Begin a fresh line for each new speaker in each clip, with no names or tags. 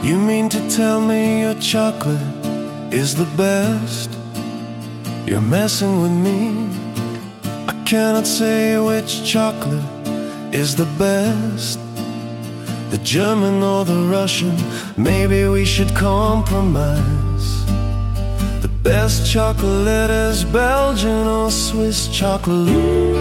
You mean to tell me your chocolate is the best? You're messing with me. I cannot say which chocolate is the best, the German or the Russian. Maybe we should compromise. The best chocolate is Belgian or Swiss chocolate.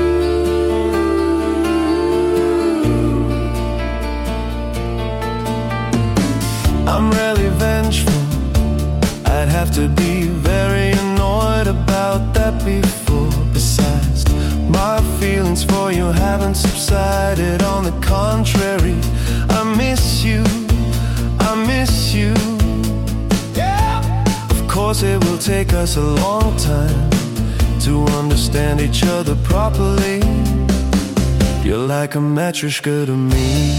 I'm really vengeful. I'd have to be very annoyed about that before. Besides, my feelings for you haven't subsided. On the contrary, I miss you, I miss you. Yeah. Of course it will take us a long time to understand each other properly. You're like a matryoshka to me.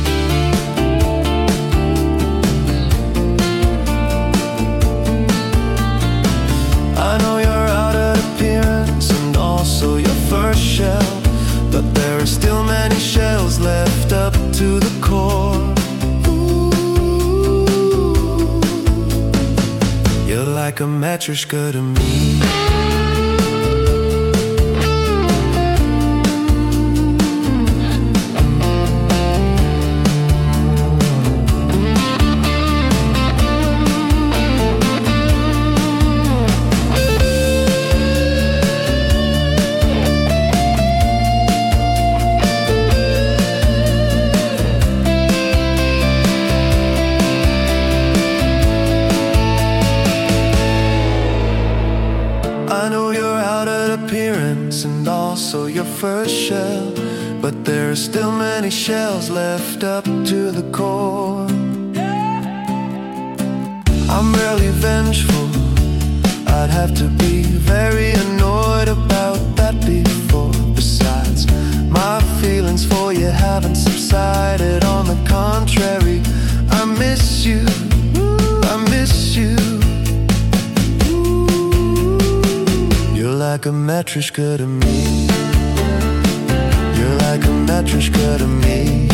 I know you're out of appearance and also your first shell, but there are still many shells left up to the core. Ooh, you're like a matryoshka to me. I know you're out of appearance and also your first shell, but there are still many shells left up to the core. I'm really vengeful. I'd have to be very annoyed about that before. Besides, my feelings for you haven't subsided. On the contrary, I miss you, I miss you. You're like a matryoshka to me. You're like a matryoshka to me.